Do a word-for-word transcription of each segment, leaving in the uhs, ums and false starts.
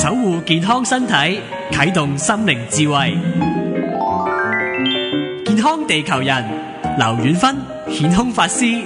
守護健康身體，啟動心靈智慧。健康地球人，劉遠芬顯空法師。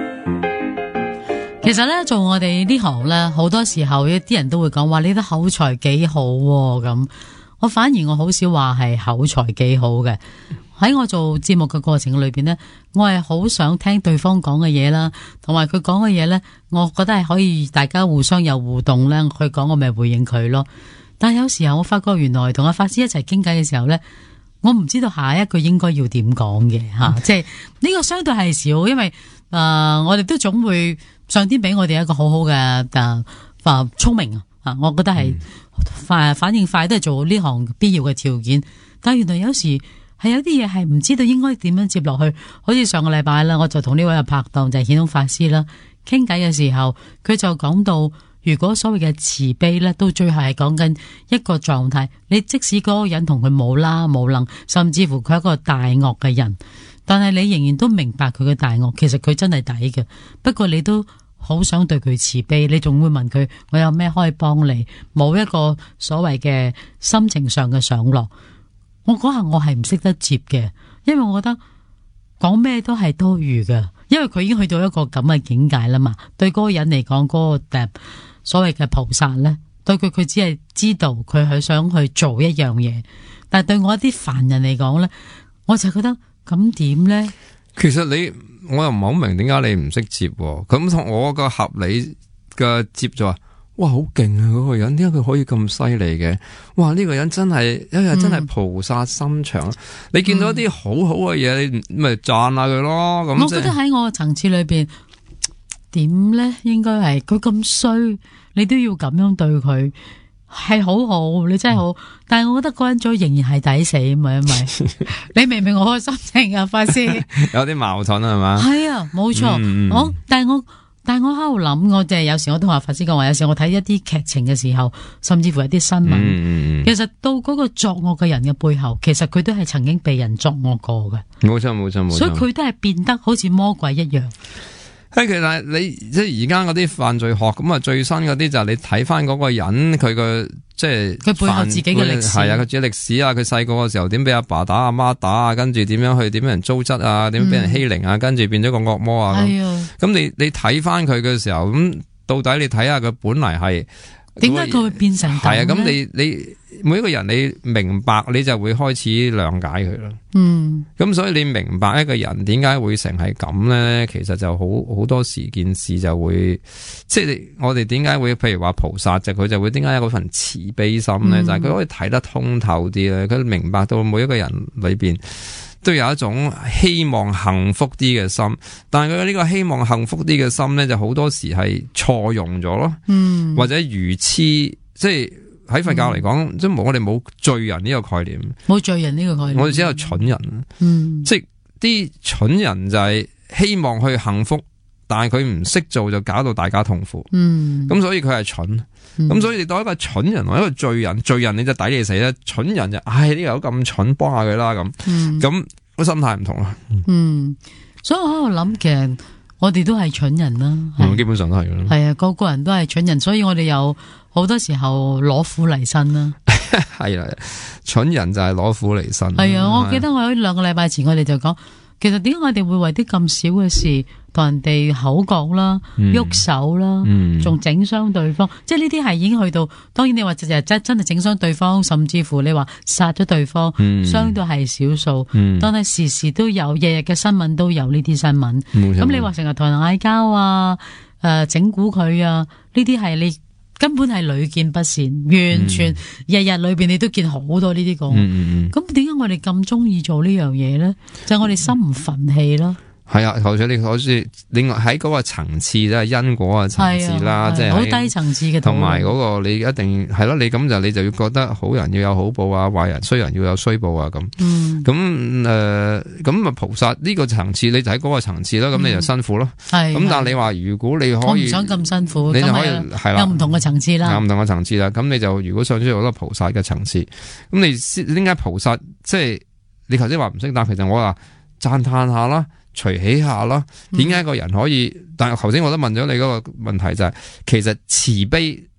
其實咧，做我哋呢行咧，好多時候有啲人都會講話你啲口才幾好咁。我反而我好少話係口才幾好嘅。喺我做節目嘅過程裏邊呢，我係好想聽對方講嘅嘢啦，同埋佢講嘅嘢呢，我覺得係可以大家互相有互動咧。佢講我咪回應佢咯。但係有時候我發覺原來同阿法師一齊傾偈嘅時候呢，我唔知道下一句應該要點講嘅吓，即係呢個相對係少，因為誒、呃、我哋都總會上天俾我哋一個好好嘅誒誒聰明啊，我覺得係快反應快都係做呢行必要嘅條件。但係原來有時係有啲嘢係唔知道應該點樣接落去，好似上個禮拜啦，我就同呢位拍檔就係顯空法師啦傾偈嘅時候，佢就講到，如果所謂嘅慈悲咧，到最後係講緊一個狀態，你即使嗰個人同佢冇啦冇能，甚至乎佢係一個大惡嘅人，但係你仍然都明白佢嘅大惡，其實佢真係抵嘅。不過你都好想對佢慈悲，你仲會問佢我有咩可以幫你，冇一個所謂嘅心情上嘅上落。我嗰下我係唔識得接嘅，因為我覺得講咩都係多餘嘅，因為佢已經去到一個咁嘅境界啦嘛。對嗰個人嚟講，嗰個所謂嘅菩薩咧，對佢佢只係知道佢係想去做一樣嘢，但係對我一啲凡人嚟講咧，我就覺得咁點咧？ 其實你我又唔係好明點解你唔識接，咁同我個合理嘅接就話。哇，好勁啊！嗰個人點解佢可以咁犀利嘅？哇，呢個人真係，因為真係菩薩心腸。嗯、你見到一啲好好嘅嘢，你咪讚下佢咯。咁、就是、 我覺得喺我嘅層次裏邊，點咧？應該係佢咁衰，你都要咁樣對佢，係好好，你真係好。嗯、但係我覺得嗰人做仍然係抵死啊嘛，因為你明唔明我嘅心情啊，法師？ 有啲矛盾係嘛？係啊，冇錯。 嗯、 我但係我。但係我喺度諗，我就係有時我都話法師講話，有時我睇一啲劇情嘅時候，甚至乎一啲新聞，嗯、其實到嗰個作惡嘅人嘅背後，其實佢都係曾經被人作惡過嘅。 冇錯冇錯冇錯， 所以佢都係變得好似魔鬼一樣。 誒，其實你即係而家嗰啲犯罪學咁啊，最新嗰啲就係你睇翻嗰個人佢個即係佢背後自己嘅歷史， 係啊，佢自己歷史啊，佢細個嘅時候點俾阿爸打阿媽打啊，跟住點樣去點樣人糟質啊，點樣俾人欺凌啊，嗯、跟住變咗個惡魔啊。係啊，咁你你睇翻佢嘅時候，咁到底你睇下佢本嚟係點解佢會變成咁咧？ 係啊，咁你你每一個人你明白，你就會開始諒解佢咯。 嗯， 咁所以你明白一個人點解會成係咁咧？其實就好好多時件事就會，即係我哋點解會，譬如話菩薩就佢就會點解有嗰份慈悲心咧？嗯、就係佢可以睇得通透啲咧，佢明白到每一個人裏邊都有一種希望幸福啲嘅心，但係佢呢個希望幸福啲嘅心咧，就好多時係錯用咗咯，嗯，或者愚痴，即係。喺佛教嚟講，嗯、即係我哋冇罪人呢個概念， 冇罪人呢個概念， 我哋只有蠢人。 嗯，即係啲蠢人就係希望去幸福，但係佢唔識做，就搞到大家痛苦。嗯，咁所以佢係蠢。咁、嗯、所以你當一個蠢人或一個罪人，罪人你就抵你死啦，蠢人就唉呢個有咁蠢，幫下佢啦咁。咁個心態唔同啦。 嗯，所以我喺度諗，其實我哋都係蠢人啦。 嗯，基本上都係啦。 係啊，個個人都係蠢人，所以我哋有。好多時候攞苦嚟辛啦， 係啦，蠢人就係攞苦嚟辛。 係啊，我記得我喺兩個禮拜前我哋就講，其實點解我哋會為啲咁少嘅事同人哋口角啦、喐、嗯、手啦，仲整傷對方，即係呢啲係已經去到，當然你話就係真真係整傷對方，甚至乎你話殺咗對方，傷到係少數，嗯、但係時時都有，日日嘅新聞都有呢啲新聞。咁、嗯、你話成日同人嗌交啊，誒、呃、整蠱佢啊，呢啲係你。根本係屢見不鮮，完全日日裏邊你都見好多呢啲講。咁點解我哋咁中意做呢樣嘢咧？就係、我哋心唔忿氣咯。係啊，頭先你好似另外喺嗰個層次咧，因果嘅層次啦，即係好低層次嘅。 同埋嗰個你一定係咯，你咁就你就要覺得好人要有好報啊，壞人衰人要有衰報啊咁。咁誒，咁啊、呃、菩薩呢個層次，你就喺嗰個層次咯，咁、嗯、你就辛苦咯。係。咁但係你話如果你可以，我唔想咁辛苦，你就可以係啦，有唔同嘅層次啦，有唔同嘅層次啦。咁你就如果想知道好多菩薩嘅層次，咁你點解菩薩即係你頭先話唔識答，其實我話讚嘆下啦。隨喜下啦，點解一個人可以？嗯、但係頭先我都問咗你嗰個問題就係、是，其實慈悲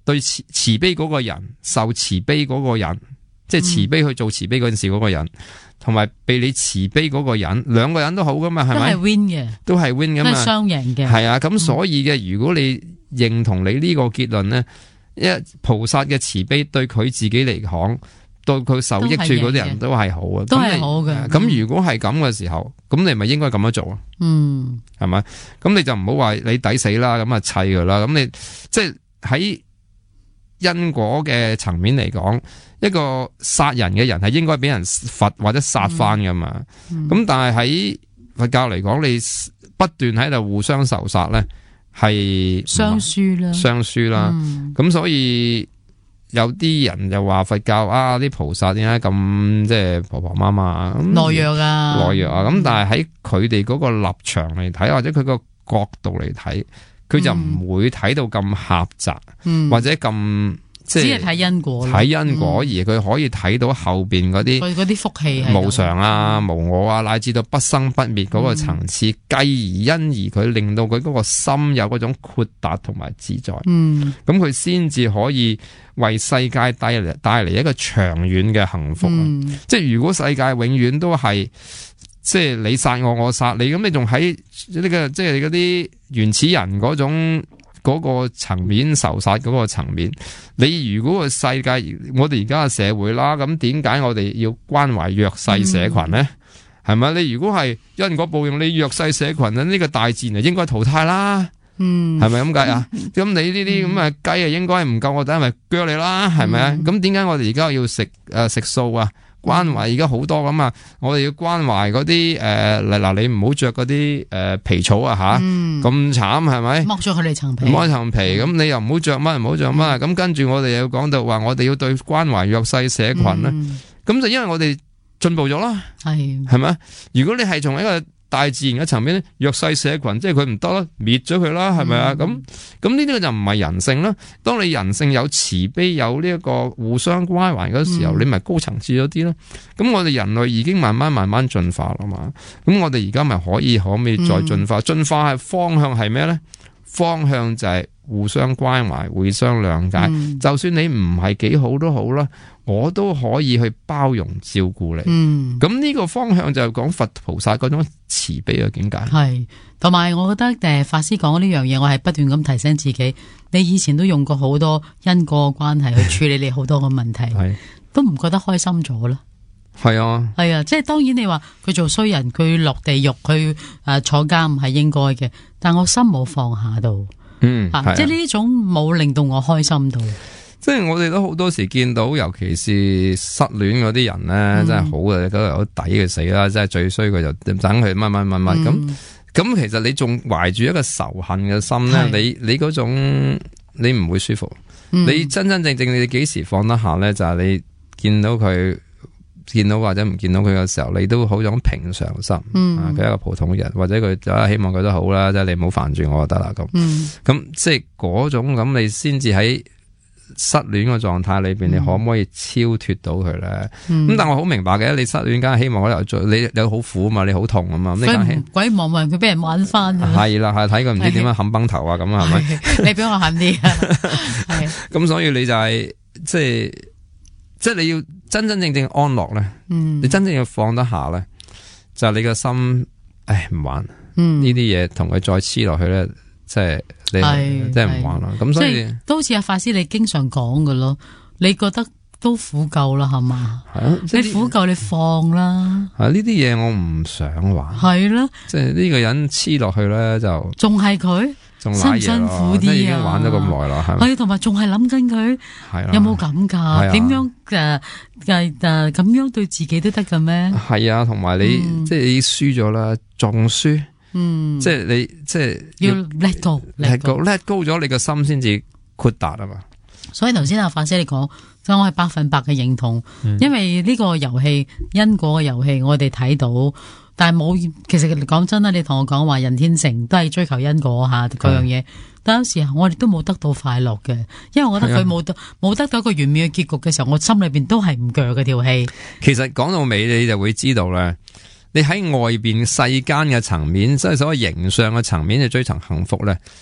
對慈慈悲嗰個人，受慈悲嗰個人，即係慈悲去做慈悲嗰件事嗰個人，同埋被你慈悲嗰個人，兩個人都好噶嘛，係咪？ 都係 win 嘅， 都係 win 噶嘛， 都係雙贏嘅。 係啊，咁所以嘅，如果你認同你呢個結論咧，一菩薩嘅慈悲對佢自己嚟講，對佢受益處嗰啲人都係好啊， 都係好嘅。 咁如果係咁嘅時候，咁你咪應該咁樣做啊？ 嗯， 係咪？咁你就唔好話你抵死啦，咁啊砌佢啦。咁你即係喺因果嘅層面嚟講，一個殺人嘅人係應該俾人罰或者殺翻噶嘛。咁、嗯嗯、但係喺佛教嚟講，你不斷喺度互相仇殺咧，係雙輸啦， 雙輸啦。咁、嗯、所以有啲人就話佛教啊，啲菩薩點解咁即係婆婆媽媽懦弱啊， 懦弱啊。咁但係喺佢哋嗰個立場嚟睇，或者佢個角度嚟睇，佢就唔會睇到咁狹窄，嗯、或者咁即係只係睇因果， 睇因果、嗯、而佢可以睇到後邊嗰啲嗰啲福氣無常啊、嗯、無我啊，乃至到不生不滅嗰個層次，繼、嗯、而因而佢令到佢嗰個心有嗰種豁達同埋自在。嗯，咁佢先至可以為世界帶嚟帶嚟一個長遠嘅幸福。嗯、即係如果世界永遠都係即係你殺我，我殺你，咁你仲喺呢個即係嗰啲原始人嗰種嗰個層面仇殺嗰個層面。你如果個世界，我哋而家嘅社會啦，咁點解我哋要關懷弱勢社群呢？係咪、嗯？你如果係因果報應，你弱勢社群咧，呢、這個大自然就應該淘汰啦。嗯，係咪咁解啊？咁、嗯、你呢啲咁嘅雞啊，應該唔夠我哋，咪鋸你啦，係咪啊？咁點解我哋而家要食誒、呃、食素啊？關懷而家好多咁啊！我哋要關懷嗰啲誒，嗱、呃、你唔好着嗰啲誒皮草啊吓，咁慘係咪？剝咗佢哋層皮， 剝層皮，咁、嗯、你又唔好着乜，唔好着乜，咁、嗯、跟住我哋又講到話，我哋要對關懷弱勢社群咧，咁、嗯、就因為我哋進步咗啦，係係咪？如果你係從一個大自然嘅層面咧，弱勢社群即係佢唔得啦，滅咗佢啦，係咪啊？咁咁呢啲就唔係人性啦。當你人性有慈悲，有呢一個互相關懷嗰時候，嗯、你咪高層次咗啲咯。咁我哋人類已經慢慢慢慢進化啦嘛。咁我哋而家咪可以可唔可以再進化？進、嗯、化係方向係咩咧？方向就係互相關懷、互相諒解。嗯、就算你唔係幾好都好啦，我都可以去包容照顧你。嗯，咁呢個方向就係講佛菩薩嗰種慈悲嘅境界。係， 同埋我覺得誒，法師講呢樣嘢，我係不斷咁提醒自己。你以前都用過好多因果嘅關係去處理你好多嘅問題，係都唔覺得開心咗啦。 係啊， 係啊，即係當然你話佢做衰人，佢落地獄，佢誒坐監唔係應該嘅，但我心冇放下到，嗯，啊啊、即係呢種冇令到我開心到。 即係我哋都好多時見到，尤其是失戀嗰啲人咧，嗯、真係好嘅，嗰個好抵佢死啦，真係最衰佢就等佢乜乜乜乜咁。咁、嗯、其實你仲懷住一個仇恨嘅心咧，是你你嗰種你唔會舒服。嗯、你真真正正你幾時放得下咧？就係、是、你見到佢。見到或者唔見到佢嘅時候，你都好種平常心。嗯，佢、啊、一個普通人，或者佢就希望佢都好啦，即係你唔好煩住我就得啦。咁，嗯，咁即係嗰種咁，你先至喺失戀嘅狀態裏邊，嗯、你可唔可以超脫到佢咧？咁、嗯、但我好明白嘅，你失戀梗係希望我又做，你你好苦啊嘛，你好痛啊嘛，咁你梗係鬼望望佢俾人玩翻。 係啦，係睇佢唔知點樣冚崩頭啊，咁啊，係咪？ 你俾我冚啲啊！係。咁所以你就係、是、即係。即係你要真真正正安樂咧，嗯、你真正要放得下咧，就係、是、你個心，唉唔玩，呢啲嘢同佢再黐落去咧，即係你即係唔玩啦。咁所以都好似阿法師你經常講嘅咯，你覺得都苦夠啦，係嘛？係啊，你苦夠你放啦。 啊，呢啲嘢我唔想玩。 係啦， 即係呢個人黐落去咧就仲係佢。辛唔辛苦啲啊？ 已經玩咗咁耐啦，係咪？ 係同埋仲係諗緊佢， 係有冇咁噶？點樣誒誒誒咁樣對自己都得嘅咩？ 係啊，同埋你即係你輸咗啦，仲輸，嗯，即係你即係要 let go，let go，let go 咗，你個心先至豁達啊嘛。 所以頭先阿法師你講，就我係百分百嘅認同，因為呢個遊戲因果嘅遊戲，我哋睇到。但係冇，其實講真啦，你同我講話人天成都係追求因果吓嗰樣嘢，但有時候我哋都冇得到快樂嘅，因為我覺得佢冇得冇得到一個完美嘅結局嘅時候，我心裏邊都係唔鋸嘅條氣。 其實講到尾，你就會知道咧，你喺外邊世間嘅層面，即係所謂形上嘅層面去追尋幸福咧，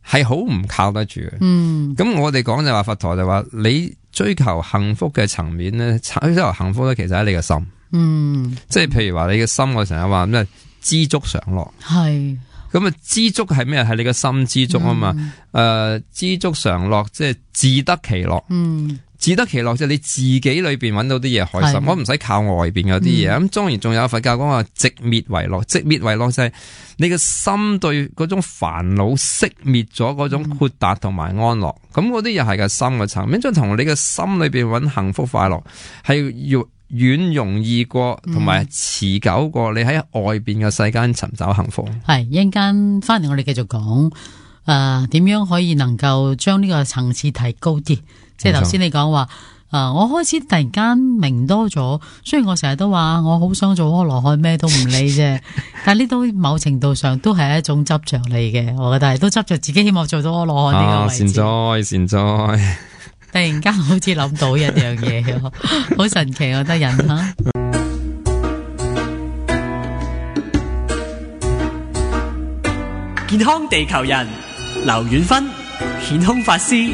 係好唔靠得住嘅。 嗯， 咁我哋講就話佛陀就話你追求幸福嘅層面咧，追求幸福咧，其實喺你嘅心。 嗯， 即係譬如話你嘅心，我成日話咩知足常樂。 係。 咁啊，知足係咩？係你嘅心知足啊嘛。誒、嗯呃，知足常樂，即係自得其樂。嗯，自得其樂即係你自己裏邊揾到啲嘢開心，我唔使靠外邊有啲嘢。咁、嗯、當然仲有佛教講話寂滅為樂，寂滅為樂就係你嘅心對嗰種煩惱熄滅咗嗰種豁達同埋安樂。咁嗰啲又係個心嘅層面，即係同你嘅心裏邊揾幸福快樂係要遠容易過，同埋持久過你喺外邊嘅世間尋找幸福。 係一陣間翻嚟，我哋繼續講誒，點樣可以能夠將呢個層次提高啲？即係頭先你講話誒，我開始突然間明多咗。雖然我成日都話我好想做阿羅漢，咩都唔理啫，但係呢都某程度上都係一種執着嚟嘅。我覺得係都執着自己希望做到阿羅漢呢個位置。 啊、善哉善哉。 突然間好似諗到一樣嘢，好神奇，我覺得人吓。 健康地球人，劉遠芬，顯空法師。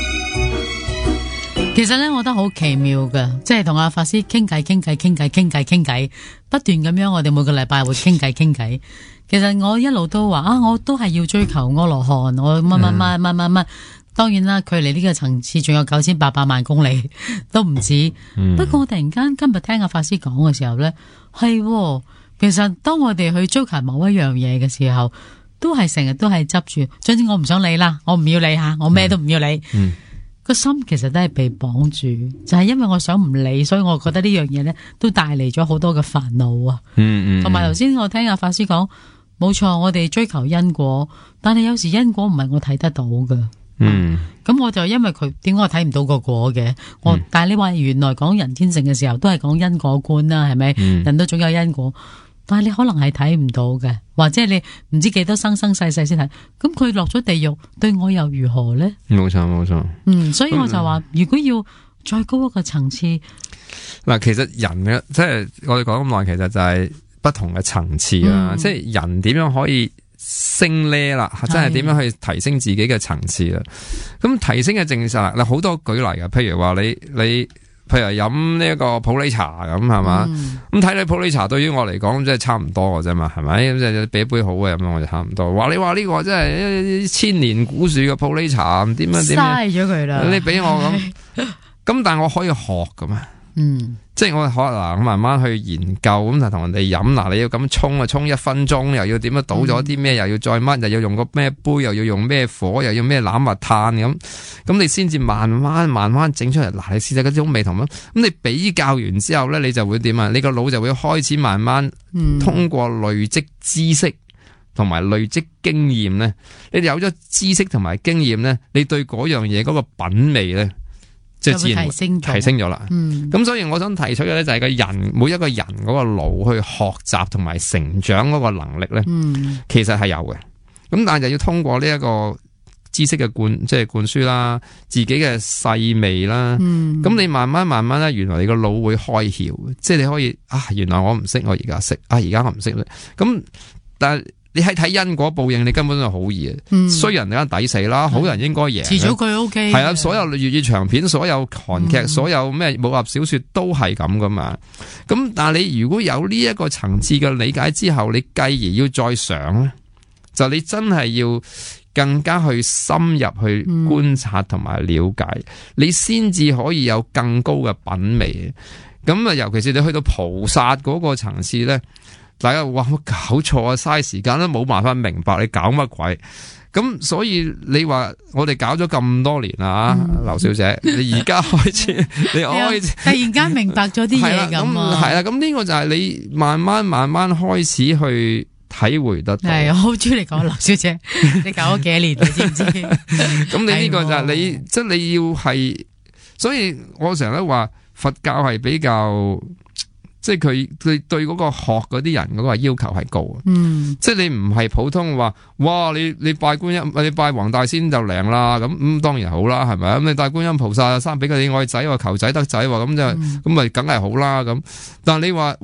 其實咧，我覺得好奇妙㗎，即係同阿法師傾偈、傾偈、傾偈、傾偈、傾偈，不斷咁樣，我哋每個禮拜會傾偈、傾偈。其實我一路都話啊，我都係要追求阿羅漢，我乜乜乜乜乜乜。當然啦，距離呢個層次仲有九千八百萬公里都唔止。嗯、不過我突然間今日聽阿法師講嘅時候咧，係、哦、其實當我哋去追求某一樣嘢嘅時候，都係成日都係執住。總之我唔想理啦，我唔要理吓，我咩都唔要理。嗯，個心其實都係被綁住，就係、是、因為我想唔理，所以我覺得呢樣嘢咧都帶嚟咗好多嘅煩惱啊。嗯嗯，同埋頭先我聽阿法師講，冇錯，我哋追求因果，但係有時因果唔係我睇得到㗎。嗯，咁我就因為佢點解我睇唔到個果嘅？我、嗯、但係你話原來講人天性嘅時候都係講因果觀啦，係咪？嗯、人都總有因果，但係你可能係睇唔到嘅，或者你唔知幾多生生世世先睇。咁佢落咗地獄，對我又如何呢？冇錯冇錯。嗯，所以我就話，如果要再高一個層次， 嗱，其實人嘅即係我哋講咁耐，其實就係不同嘅層次啦。嗯、即係人點樣可以升呢啦，真係點樣去提升自己嘅層次啦？咁提升嘅正實嗱，好多舉例嘅，譬如話你你，譬如飲呢一個普洱茶咁係嘛？咁睇、嗯、你普洱茶對於我嚟講，即係差唔多嘅啫嘛，係咪？咁即係俾一杯好嘅咁，我就差唔多。話你話呢個真係千年古樹嘅普洱茶，點樣點樣？嘥咗佢啦！你俾我咁，咁但係我可以學噶嘛？嗯，即係我可能嗱，我慢慢去研究咁就同人哋飲嗱，你要咁沖啊，沖一分鐘，又要點樣倒咗啲咩，又要再乜，又要用個咩杯，又要用咩火，又要咩攬物炭咁，咁你先至慢慢慢慢整出嚟。嗱，你試下嗰種味同咁，咁你比較完之後咧，你就會點啊？你個腦就會開始慢慢通過累積知識同埋累積經驗咧，你哋有咗知識同埋經驗咧，你對嗰樣嘢嗰個品味咧，即係自然提升咗啦。咁、嗯、所以我想提出嘅咧就係個人每一個人嗰個腦去學習同埋成長嗰個能力咧，嗯、其實係有嘅。咁但係就要通過呢一個知識嘅灌，即係灌輸啦，自己嘅細味啦。咁、嗯、你慢慢慢慢咧，原來你個腦會開竅，即係你可以啊，原來我唔識，我而家識啊，而家我唔識咧。咁但係。你係睇因果報應，你根本就好易嘅。衰、嗯、人梗係抵死啦，好人應該贏。 遲早佢 O K。 係啊，所有粵語長片、所有韓劇、嗯、所有咩武俠小說都係咁噶嘛。咁但係你如果有呢一個層次嘅理解之後，你繼而要再想咧，就你真係要更加去深入去觀察同埋了解，嗯、你先至可以有更高嘅品味。咁啊，尤其是你去到菩薩嗰個層次咧。大家話我搞錯啊，嘥時間都冇辦法明白你搞乜鬼，咁所以你話我哋搞咗咁多年啦，劉、嗯、小姐，你而家開始，你開始突然間明白咗啲嘢咁啊， 係啦，咁呢個就係你慢慢慢慢開始去體會得到。係，我好中意你講劉小姐，你搞咗幾年，你知唔知？ 咁你呢個就係你，即係你要係，所以我成日都話佛教係比較。即係佢佢對嗰個學嗰啲人嗰個要求係高啊，嗯，即係你唔係普通話，哇！你你拜觀音，你拜黃大仙就靈啦，咁咁、嗯、當然好啦，係咪？咁你拜觀音菩薩生俾佢哋愛仔，話求仔得仔，咁就咁咪梗係好啦咁。但係你話喂，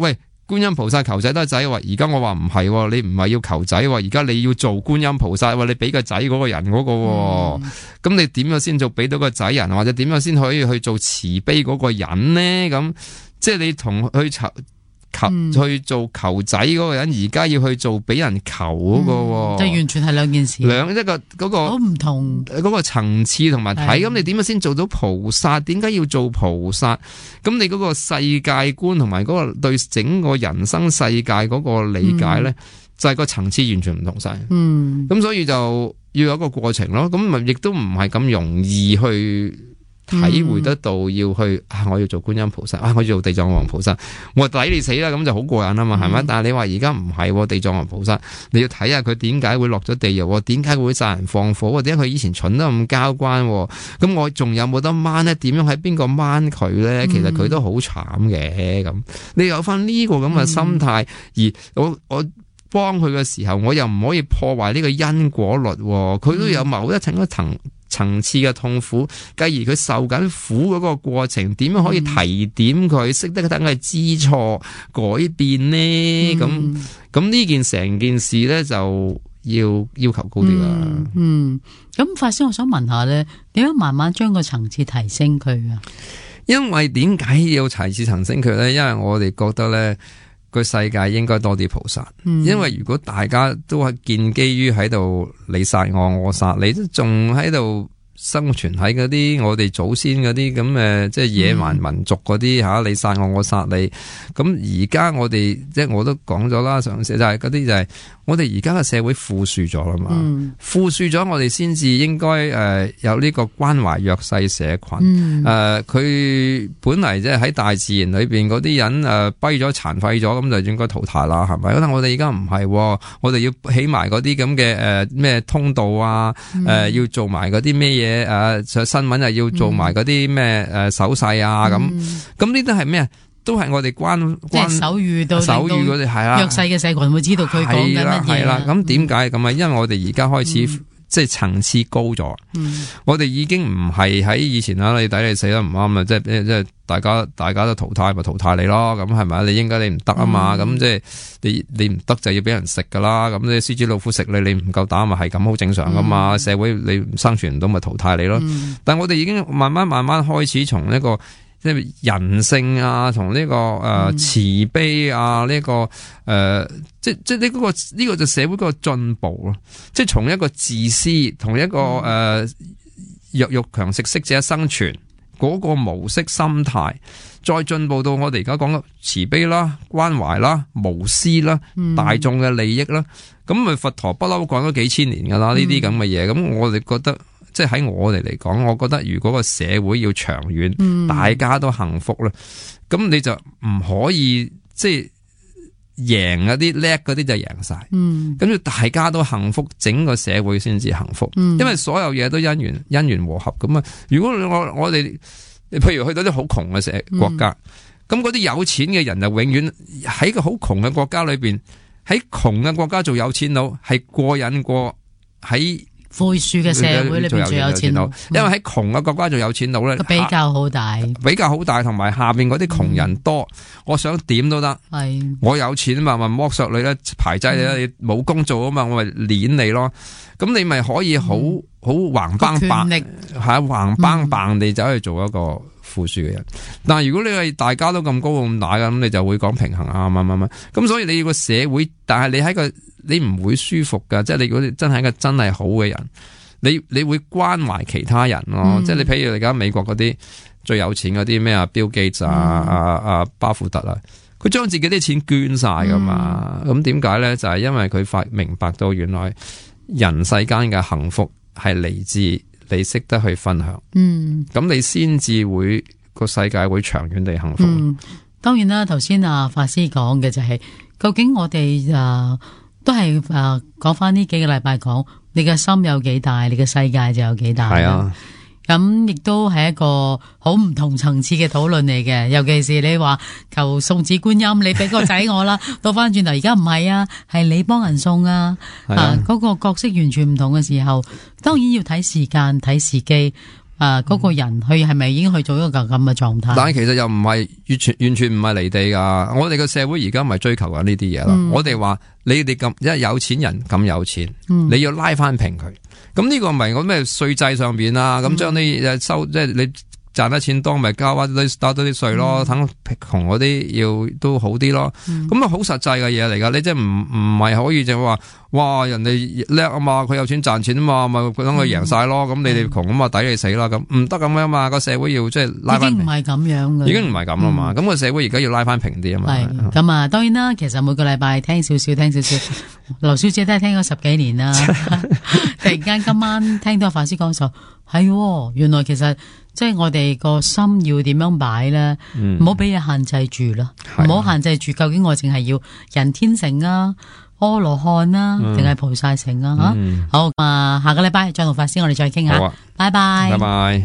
觀音菩薩求仔得仔，話而家我話唔係，你唔係要求仔，而家你要做觀音菩薩，你俾個仔嗰個人嗰、嗰個，咁、嗯、你點樣先做俾到個仔人，或者點樣先可以去做慈悲嗰個人呢？咁即係你同去求求、嗯、去做求仔嗰個人，而家要去做俾人求嗰、嗰個、嗯， 就完全係兩件事， 兩一個嗰個好唔同嗰個層次同埋睇。咁你點樣先做到菩薩？點解要做菩薩？咁你嗰個世界觀同埋嗰個對整個人生世界嗰個理解咧，嗯、就係個層次完全唔同晒。嗯，咁所以就要有一個過程咯。咁咪亦都唔係咁容易去體會得到，要去啊！我要做觀音菩薩啊！我要做地藏王菩薩，我抵你死啦！咁就好過癮啊嘛，係咪？嗯、但係你話而家唔係地藏王菩薩，你要睇下佢點解會落咗地獄，點解會殺人放火，點解佢以前蠢得咁交關？咁我仲有冇得掹呢？點樣喺邊個掹佢咧？其實佢都好慘嘅。咁你有翻呢個咁嘅心態，嗯、而我我幫佢嘅時候，我又唔可以破壞呢個因果律，佢都有某一層一層。層次嘅痛苦，繼而佢受緊苦嗰個過程，點樣可以提點佢，識、嗯、得等佢知錯改變呢？咁咁呢件成件事咧，就要要求高啲啦。 嗯，咁、嗯、法師，我想問下咧，點樣慢慢將個層次提升佢啊？ 因為點解要提次提升佢咧？因為我哋覺得咧，個世界應該多啲菩薩。嗯、因為如果大家都係建基於喺度你殺我，我殺你，都仲喺度生存喺嗰啲我哋祖先嗰啲咁誒，即係野蠻民族嗰啲吓，你殺我，我殺你。咁而家我哋即係我都講咗啦，上次就係嗰啲就係、是、我哋而家嘅社會富庶咗啦嘛，嗯、富庶咗我哋先至應該誒、呃、有呢個關懷弱勢社群。誒、嗯，佢、呃、本嚟即係喺大自然裏邊嗰啲人誒跛咗殘廢咗，咁就應該淘汰啦，係咪？但係我哋而家唔係，我哋要起埋嗰啲咁嘅誒咩通道啊，誒、呃嗯、要做埋嗰啲咩嘢？誒，上新聞又要做埋嗰啲咩誒手勢啊，咁咁呢啲係咩？都係我哋關關即係手語到手語嗰啲係啦， 弱勢嘅社群會知道佢講緊乜嘢。 係啦，咁點解咁啊？因為我哋而家開始、嗯、即係層次高咗，嗯、我哋已經唔係喺以前啦，你抵你死啦唔啱啊！即係即係大家大家都淘汰咪淘汰你咯，咁係咪？你應該你唔得啊嘛，咁、嗯、即係你你唔得就要俾人食噶啦，咁你獅子老虎食你，你唔夠膽咪係咁好正常噶嘛，嗯、社會你生存唔到咪淘汰你咯。嗯、但係我哋已經慢慢慢慢開始從呢個即係人性啊，同呢、這個誒、呃嗯、慈悲啊，呢、這個誒、呃、即即呢嗰個呢、這個就社會嗰個進步咯，即係從一個自私同一個誒、嗯呃、弱肉強食適者生存嗰個模式心態，再進步到我哋而家講嘅慈悲啦、關懷啦、無私啦、嗯、大眾嘅利益啦，咁咪佛陀不嬲講咗幾千年噶啦，呢啲咁嘅嘢，咁、嗯、我哋覺得。即係喺我哋嚟講，我覺得如果個社會要長遠，嗯、大家都幸福啦，咁你就唔可以即係贏嗰啲叻嗰啲就贏晒，咁要、嗯、大家都幸福，整個社會先至幸福。嗯、因為所有嘢都因緣因緣和合咁啊！如果我我哋，譬如去到啲好窮嘅社國家，咁嗰啲有錢嘅人就永遠喺個好窮嘅國家裏邊，喺窮嘅國家做有錢佬係過癮過喺。 富庶嘅社會裏邊最有錢佬， 因為喺窮嘅國家做有錢佬咧， 比較好大， 比較好大，同埋下邊嗰啲窮人多，嗯、我想點都得。係是我有錢啊嘛，咪剝削你咧，排擠你啦，嗯、你冇工做啊嘛，我咪碾你咯。咁你咪可以好好橫邦棒，係啊橫邦棒地走去做一個富庶嘅人。嗯、但係如果你係大家都咁高咁大嘅，咁你就會講平衡啊，乜乜乜。咁所以你要個社會，但係你喺個。你唔會舒服噶，即係你如果真係一個真係好嘅人，你你會關懷其他人咯。嗯、即係你譬如而家美國嗰啲最有錢嗰啲咩啊，Bill Gates 啊，阿阿、嗯、巴富特啊，佢將自己啲錢捐晒噶嘛。咁點解咧？就係、是、因為佢發明白到原來人世間嘅幸福係嚟自你識得去分享。嗯，咁你先至會個世界會長遠地幸福。 嗯，當然啦，頭先阿法師講嘅就係、是、究竟我哋啊。都係誒，講翻呢幾個禮拜講，你嘅心有幾大，你嘅世界就有幾大。係啊，咁亦都係一個好唔同層次嘅討論嚟嘅。尤其是你話求送子觀音，你俾個仔我啦，倒翻轉頭而家唔係啊，係你幫人送啊，啊嗰、啊嗰個角色完全唔同嘅時候，當然要睇時間睇時機。 誒嗰個人佢係咪已經去做一個咁嘅狀態？ 但係其實又唔係完全完全唔係離地噶。我哋個社會而家唔係追求緊呢啲嘢啦。 嗯、 我哋話你哋咁，因為有錢人咁有錢， 嗯、 你要拉翻平佢。咁呢個唔係我咩稅制上邊啊？咁將啲誒收即係你。賺得錢多咪交翻啲多啲稅咯，等窮嗰啲要都好啲咯。咁啊好實際嘅嘢嚟噶，你即係唔唔係可以就話，哇人哋叻啊嘛，佢有錢賺錢啊嘛，咪等佢贏晒咯。咁、嗯、你哋窮咁啊抵你死啦，咁唔得咁樣嘛。個社會要即係拉翻平， 已經唔係咁樣嘅， 已經唔係咁啦嘛。咁、嗯、個社會而家要拉翻平啲啊嘛。 係咁啊，當然啦，其實每個禮拜聽少少，聽少少。劉小姐都係聽咗十幾年啦，突然間今晚聽到法師講就係，原來其實。即係我哋個心要點樣擺咧？唔好俾嘢限制住啦，唔好限制住。究竟我淨係要人天乘啊、阿羅漢啊，定係菩薩乘啊？吓、嗯、好啊！下個禮拜再同法師我哋再傾下， 好啊， 拜拜， 拜拜。